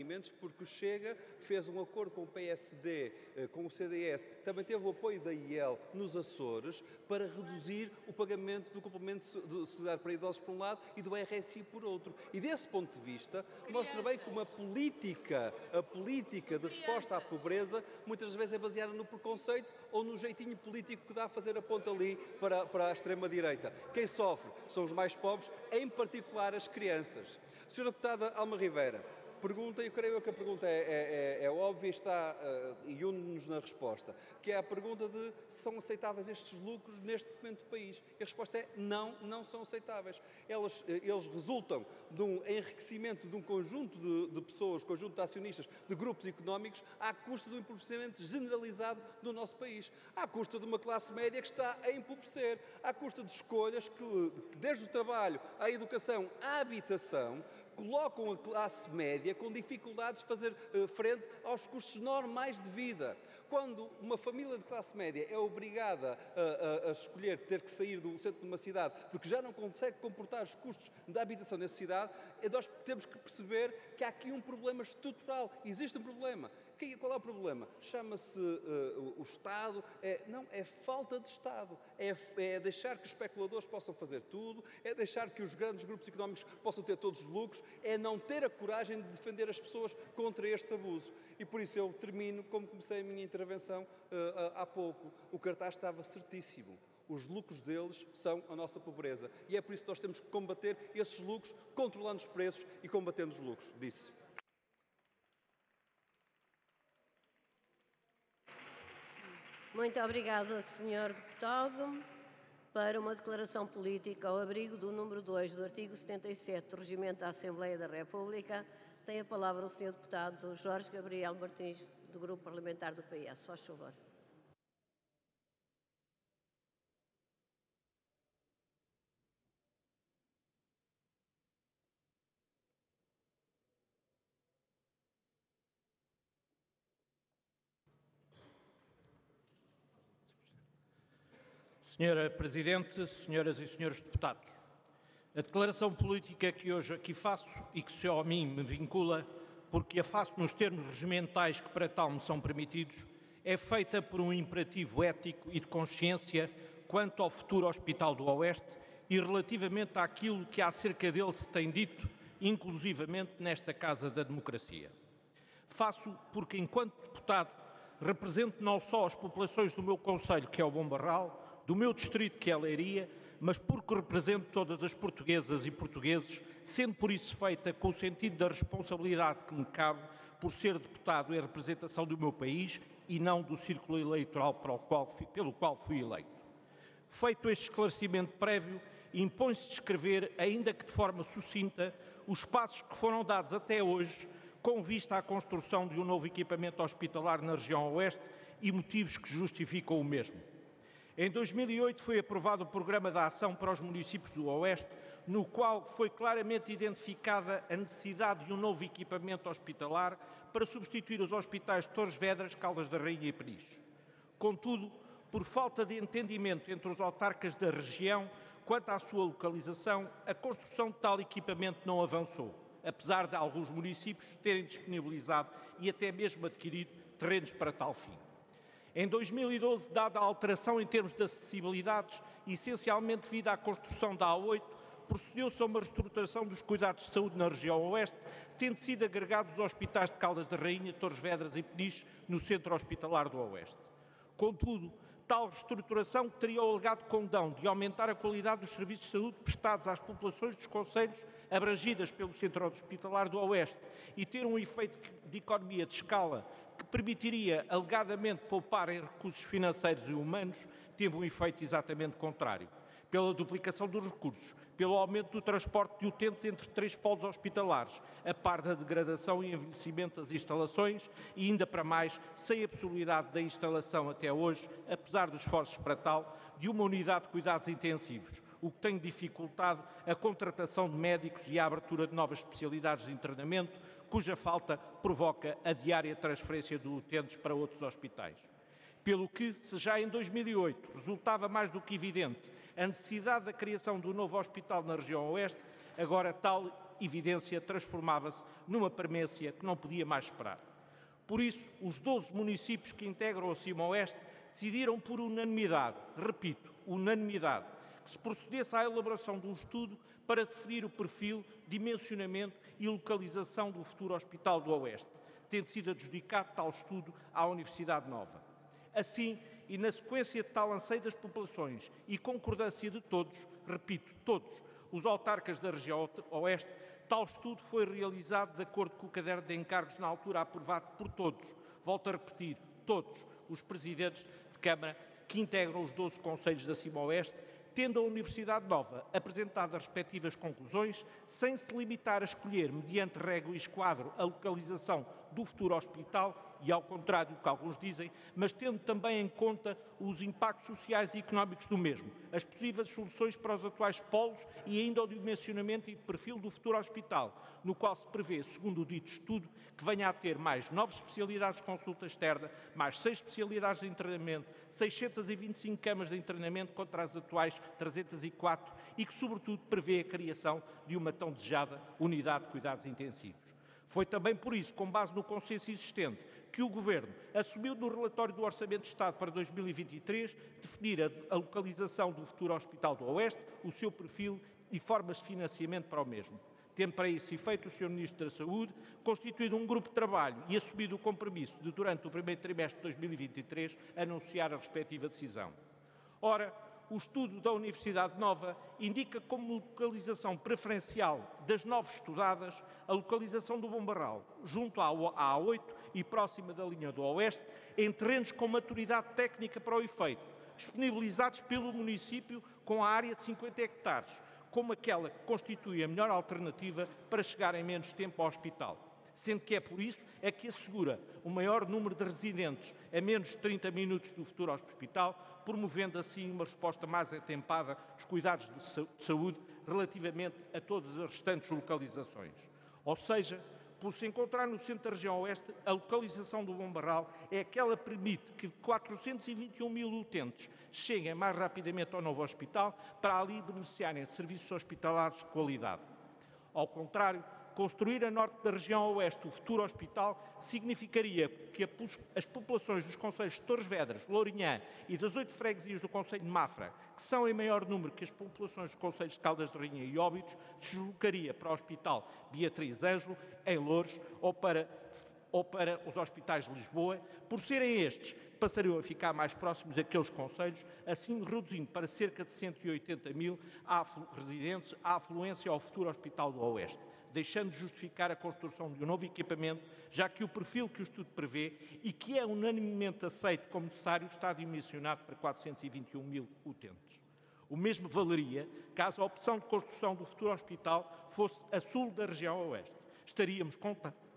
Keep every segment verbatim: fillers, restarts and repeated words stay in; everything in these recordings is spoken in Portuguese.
pagamentos, porque o Chega fez um acordo com o P S D, com o C D S, também teve o apoio da I E L nos Açores, para reduzir o pagamento do complemento de solidariedade para idosos por um lado e do R S I por outro. E desse ponto de vista, mostra bem que uma política, a política de resposta à pobreza, muitas vezes é baseada no preconceito ou no jeitinho político que dá a fazer a ponta ali para, para a extrema-direita. Quem sofre são os mais pobres, em particular as crianças. senhora Deputada Alma Rivera, pergunta, e eu creio que a pergunta é, é, é óbvia e está, uh, e une-nos na resposta, que é a pergunta de se são aceitáveis estes lucros neste momento do país. E a resposta é não, não são aceitáveis. Elas, eles resultam de um enriquecimento de um conjunto de, de pessoas, conjunto de acionistas, de grupos económicos, à custa do empobrecimento generalizado do nosso país. À custa de uma classe média que está a empobrecer, à custa de escolhas que, desde o trabalho à educação à habitação, colocam a classe média com dificuldades de fazer uh, frente aos custos normais de vida. Quando uma família de classe média é obrigada a, a, a escolher ter que sair do centro de uma cidade porque já não consegue comportar os custos da habitação nessa cidade, nós temos que perceber que há aqui um problema estrutural. Existe um problema. Qual é o problema? Chama-se uh, o Estado. É, não, é falta de Estado. É, é deixar que os especuladores possam fazer tudo, é deixar que os grandes grupos económicos possam ter todos os lucros, é não ter a coragem de defender as pessoas contra este abuso. E por isso eu termino como comecei a minha intervenção uh, há pouco. O cartaz estava certíssimo. Os lucros deles são a nossa pobreza. E é por isso que nós temos que combater esses lucros, controlando os preços e combatendo os lucros. Disse. Muito obrigada, senhor Deputado. Para uma declaração política ao abrigo do número dois do artigo setenta e sete do Regimento da Assembleia da República, tem a palavra o senhor Deputado Jorge Gabriel Martins, do Grupo Parlamentar do P S. Faz favor. senhora Presidente, senhoras e senhores deputados, a declaração política que hoje aqui faço e que só a mim me vincula, porque a faço nos termos regimentais que para tal me são permitidos, é feita por um imperativo ético e de consciência quanto ao futuro Hospital do Oeste e relativamente àquilo que acerca dele se tem dito, inclusivamente nesta Casa da Democracia. Faço porque, enquanto deputado, represento não só as populações do meu concelho, que é o Bom Barral, do meu distrito, que é a Leiria, mas porque represento todas as portuguesas e portugueses, sendo por isso feita com o sentido da responsabilidade que me cabe por ser deputado em representação do meu país e não do círculo eleitoral para o qual, pelo qual fui eleito. Feito este esclarecimento prévio, impõe-se descrever, ainda que de forma sucinta, os passos que foram dados até hoje com vista à construção de um novo equipamento hospitalar na região Oeste e motivos que justificam o mesmo. Em dois mil e oito foi aprovado o Programa de Ação para os Municípios do Oeste, no qual foi claramente identificada a necessidade de um novo equipamento hospitalar para substituir os hospitais de Torres Vedras, Caldas da Rainha e Peniche. Contudo, por falta de entendimento entre os autarcas da região quanto à sua localização, a construção de tal equipamento não avançou, apesar de alguns municípios terem disponibilizado e até mesmo adquirido terrenos para tal fim. Em dois mil e doze, dada a alteração em termos de acessibilidades, essencialmente devido à construção da A oito, procedeu-se a uma reestruturação dos cuidados de saúde na região Oeste, tendo sido agregados os hospitais de Caldas da Rainha, Torres Vedras e Peniche no Centro Hospitalar do Oeste. Contudo, tal reestruturação teria o alegado condão de aumentar a qualidade dos serviços de saúde prestados às populações dos concelhos abrangidas pelo Centro Hospitalar do Oeste e ter um efeito de economia de escala que permitiria, alegadamente, poupar em recursos financeiros e humanos, teve um efeito exatamente contrário. Pela duplicação dos recursos, pelo aumento do transporte de utentes entre três polos hospitalares, a par da degradação e envelhecimento das instalações e, ainda para mais, sem a possibilidade da instalação até hoje, apesar dos esforços para tal, de uma unidade de cuidados intensivos, o que tem dificultado a contratação de médicos e a abertura de novas especialidades de internamento, cuja falta provoca a diária transferência de utentes para outros hospitais. Pelo que, se já em dois mil e oito resultava mais do que evidente a necessidade da criação do novo hospital na região Oeste, agora tal evidência, transformava-se numa premência que não podia mais esperar. Por isso, os doze municípios que integram a Cima-Oeste decidiram por unanimidade, repito, unanimidade, que se procedesse à elaboração de um estudo para definir o perfil, dimensionamento e localização do futuro Hospital do Oeste, tendo sido adjudicado tal estudo à Universidade Nova. Assim, e na sequência de tal anseio das populações e concordância de todos, repito, todos, os autarcas da região Oeste, tal estudo foi realizado de acordo com o caderno de encargos na altura aprovado por todos, volto a repetir, todos os presidentes de Câmara que integram os doze concelhos da Cima-Oeste, tendo a Universidade Nova apresentado as respectivas conclusões, sem se limitar a escolher, mediante régua e esquadro, a localização do futuro hospital, e ao contrário do que alguns dizem, mas tendo também em conta os impactos sociais e económicos do mesmo, as possíveis soluções para os atuais polos e ainda o dimensionamento e perfil do futuro hospital, no qual se prevê, segundo o dito estudo, que venha a ter mais nove especialidades de consulta externa, mais seis especialidades de internamento, seiscentas e vinte e cinco camas de internamento contra as atuais trezentas e quatro e que, sobretudo, prevê a criação de uma tão desejada unidade de cuidados intensivos. Foi também por isso, com base no consenso existente, que o Governo assumiu no relatório do Orçamento de Estado para dois mil e vinte e três definir a, a localização do futuro Hospital do Oeste, o seu perfil e formas de financiamento para o mesmo. Tendo para esse efeito o senhor Ministro da Saúde constituído um grupo de trabalho e assumido o compromisso de, durante o primeiro trimestre de dois mil e vinte e três, anunciar a respectiva decisão. Ora, o estudo da Universidade Nova indica como localização preferencial das nove estudadas a localização do Bom Barral, junto à A oito e próxima da linha do Oeste, em terrenos com maturidade técnica para o efeito, disponibilizados pelo município com a área de cinquenta hectares, como aquela que constitui a melhor alternativa para chegar em menos tempo ao hospital. Sendo que é por isso é que assegura o maior número de residentes a menos de trinta minutos do futuro hospital, promovendo assim uma resposta mais atempada dos cuidados de saúde relativamente a todas as restantes localizações. Ou seja, por se encontrar no centro da região Oeste, a localização do Bom Barral é aquela que permite que quatrocentos e vinte e um mil utentes cheguem mais rapidamente ao novo hospital para ali beneficiarem de serviços hospitalares de qualidade. Ao contrário, construir a norte da região oeste o futuro hospital significaria que as populações dos concelhos de Torres Vedras, Lourinhã e das oito freguesias do concelho de Mafra, que são em maior número que as populações dos concelhos de Caldas de Rainha e Óbidos, se deslocaria para o Hospital Beatriz Ângelo, em Loures, ou para, ou para os hospitais de Lisboa, por serem estes passariam a ficar mais próximos daqueles concelhos, assim reduzindo para cerca de cento e oitenta mil residentes a afluência ao futuro Hospital do Oeste, deixando de justificar a construção de um novo equipamento, já que o perfil que o estudo prevê e que é unanimemente aceito como necessário está dimensionado para quatrocentos e vinte e um mil utentes. O mesmo valeria caso a opção de construção do futuro hospital fosse a sul da região oeste. Estaríamos, com,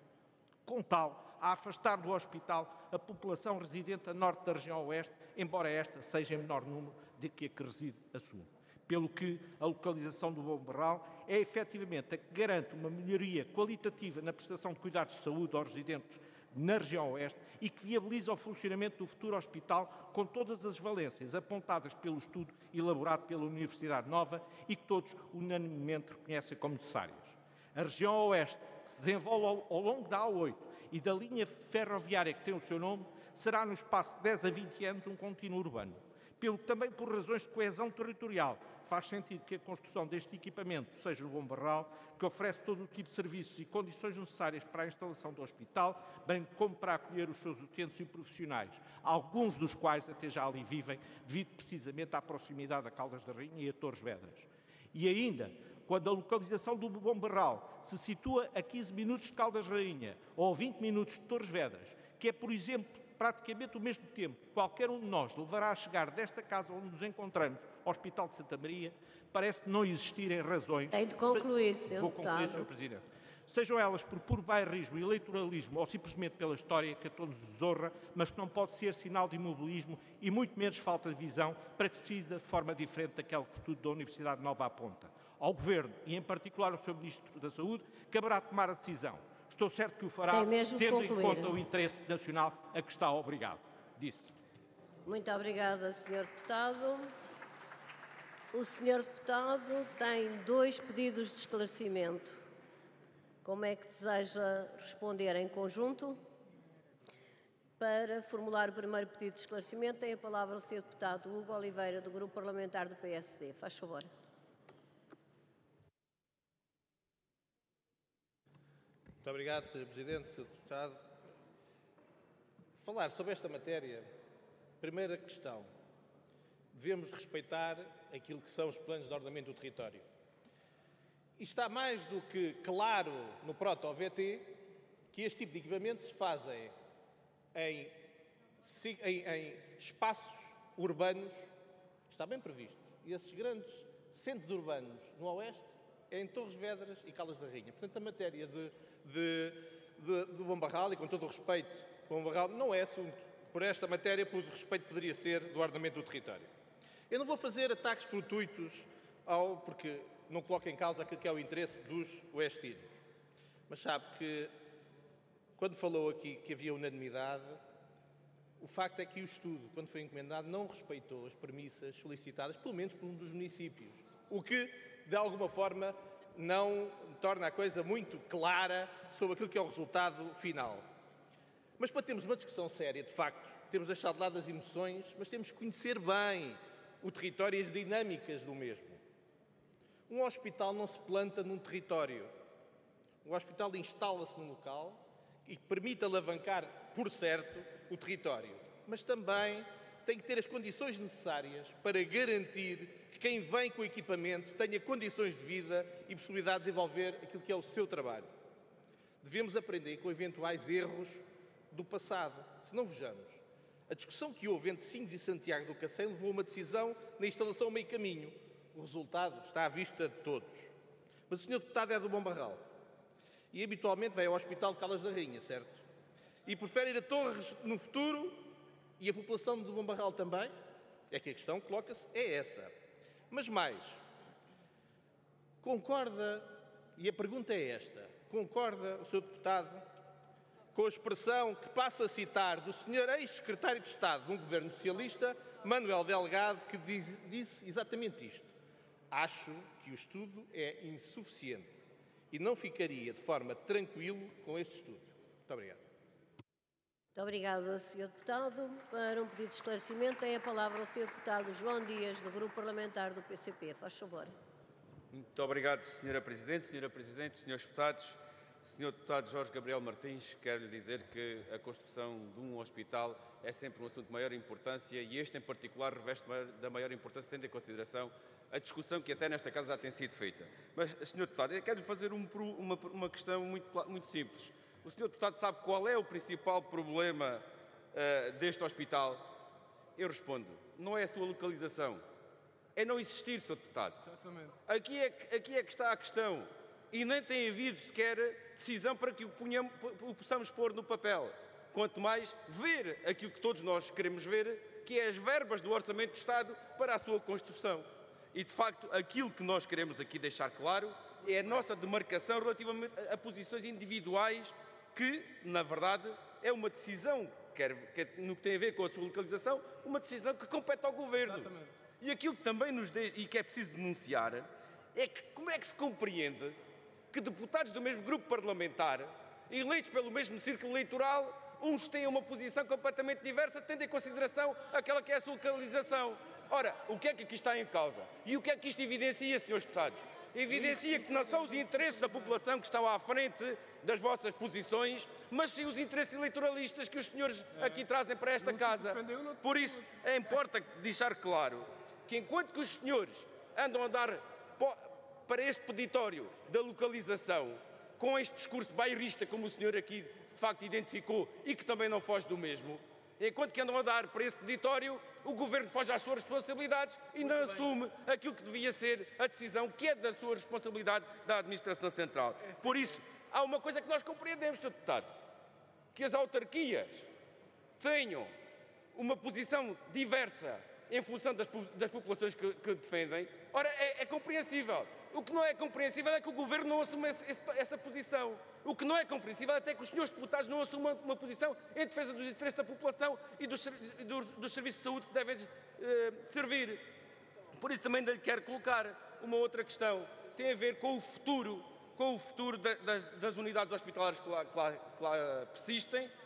com tal, a afastar do hospital a população residente a norte da região oeste, embora esta seja em menor número do que a que reside a sul. Pelo que a localização do Bom Barral é efetivamente a que garante uma melhoria qualitativa na prestação de cuidados de saúde aos residentes na região oeste e que viabiliza o funcionamento do futuro hospital com todas as valências apontadas pelo estudo elaborado pela Universidade Nova e que todos unanimemente reconhecem como necessárias. A região oeste, que se desenvolve ao, ao longo da A oito e da linha ferroviária que tem o seu nome, será no espaço de dez a vinte anos um contínuo urbano. Pelo que também por razões de coesão territorial faz sentido que a construção deste equipamento seja no Bom Barral, que oferece todo o tipo de serviços e condições necessárias para a instalação do hospital, bem como para acolher os seus utentes e profissionais, alguns dos quais até já ali vivem, devido precisamente à proximidade a Caldas da Rainha e a Torres Vedras. E ainda, quando a localização do Bom Barral se situa a quinze minutos de Caldas da Rainha ou vinte minutos de Torres Vedras, que é, por exemplo, praticamente o mesmo tempo que qualquer um de nós levará a chegar desta casa onde nos encontramos ao Hospital de Santa Maria, parece não existirem razões... Tem de concluir, se... senhor Vou concluir, senhor Presidente. Sejam elas por puro bairrismo, eleitoralismo ou simplesmente pela história que a todos desonra, mas que não pode ser sinal de imobilismo e muito menos falta de visão para que se decida de forma diferente daquele que o estudo da Universidade Nova aponta. Ao Governo, e em particular ao senhor Ministro da Saúde, caberá tomar a decisão. Estou certo que o fará, tendo em conta o interesse nacional a que está obrigado. Disse. Muito obrigada, senhor Deputado. O senhor Deputado tem dois pedidos de esclarecimento. Como é que deseja responder em conjunto? Para formular o primeiro pedido de esclarecimento, tem a palavra o senhor Deputado Hugo Oliveira, do Grupo Parlamentar do P S D. Faz favor. Muito obrigado, senhor Presidente, senhor Deputado. Falar sobre esta matéria, primeira questão, devemos respeitar aquilo que são os planos de ordenamento do território. E está mais do que claro no Proto-O V T que este tipo de equipamentos se fazem em, em, em espaços urbanos, está bem previsto. E esses grandes centros urbanos no Oeste é em Torres Vedras e Caldas da Rainha. Portanto, a matéria de, de, de, de Bombarral, e com todo o respeito, Bombarral não é assunto por esta matéria, por respeito poderia ser do ordenamento do território. Eu não vou fazer ataques fortuitos, ao, porque não coloco em causa aquilo que é o interesse dos oestinos. Mas sabe que, quando falou aqui que havia unanimidade, o facto é que o estudo, quando foi encomendado, não respeitou as premissas solicitadas, pelo menos por um dos municípios. O que, de alguma forma, não torna a coisa muito clara sobre aquilo que é o resultado final. Mas para termos uma discussão séria, de facto, temos de deixar de lado as emoções, mas temos que conhecer bem o território e as dinâmicas do mesmo. Um hospital não se planta num território. Um hospital instala-se num local e permite alavancar, por certo, o território. Mas também tem que ter as condições necessárias para garantir que quem vem com o equipamento tenha condições de vida e possibilidade de desenvolver aquilo que é o seu trabalho. Devemos aprender com eventuais erros do passado. Se não vejamos, a discussão que houve entre Sines e Santiago do Cacém levou a uma decisão na instalação a meio caminho. O resultado está à vista de todos. Mas o senhor Deputado é do Bombarral e habitualmente vai ao Hospital de Caldas da Rainha, certo? E prefere ir a Torres no futuro e a população do Bombarral também? É que a questão coloca-se é essa. Mas mais, concorda, e a pergunta é esta, concorda o senhor Deputado com a expressão que passo a citar do senhor ex-secretário de Estado de um governo socialista, Manuel Delgado, que diz, disse exatamente isto: acho que o estudo é insuficiente e não ficaria de forma tranquilo com este estudo. Muito obrigado. Muito obrigada, senhor Deputado. Para um pedido de esclarecimento, tem a palavra o senhor Deputado João Dias, do Grupo Parlamentar do P C P. Faz favor. Muito obrigado, senhora Presidente. senhora Presidente, senhores Deputados. senhor Deputado Jorge Gabriel Martins, quero lhe dizer que a construção de um hospital é sempre um assunto de maior importância e este, em particular, reveste da maior importância, tendo em consideração a discussão que até nesta casa já tem sido feita. Mas, senhor Deputado, eu quero lhe fazer um, uma, uma questão muito, muito simples. O senhor Deputado sabe qual é o principal problema uh, deste hospital? Eu respondo, não é a sua localização, é não existir, senhor Deputado. Exatamente. Aqui é, aqui é que está a questão. E nem tem havido sequer decisão para que o, ponhamos, o possamos pôr no papel. Quanto mais ver aquilo que todos nós queremos ver, que é as verbas do Orçamento do Estado para a sua construção. E, de facto, aquilo que nós queremos aqui deixar claro é a nossa demarcação relativamente a posições individuais que, na verdade, é uma decisão, quer, quer, no que tem a ver com a sua localização, uma decisão que compete ao Governo. Exatamente. E aquilo que também nos de, e que é preciso denunciar é que como é que se compreende que deputados do mesmo grupo parlamentar, eleitos pelo mesmo círculo eleitoral, uns têm uma posição completamente diversa, tendo em consideração aquela que é a sua localização. Ora, o que é que aqui está em causa? E o que é que isto evidencia, senhores deputados? Evidencia que não são os interesses da população que estão à frente das vossas posições, mas sim os interesses eleitoralistas que os senhores aqui trazem para esta casa. Por isso, é importante deixar claro que enquanto que os senhores andam a dar para este peditório da localização, com este discurso bairrista, como o senhor aqui de facto identificou, e que também não foge do mesmo, enquanto que andam a dar para esse peditório, o Governo foge às suas responsabilidades e não assume aquilo que devia ser a decisão que é da sua responsabilidade da Administração Central. Por isso, há uma coisa que nós compreendemos, senhor Deputado, que as autarquias tenham uma posição diversa em função das, das populações que, que defendem, ora, é, é compreensível. O que não é compreensível é que o Governo não assume esse, esse, essa posição. O que não é compreensível é até que os senhores deputados não assumam uma, uma posição em defesa dos interesses da população e dos, dos, dos serviços de saúde que devem eh, servir. Por isso também lhe quero colocar uma outra questão. Tem a ver com o futuro, com o futuro da, das, das unidades hospitalares que lá, que lá, que lá persistem,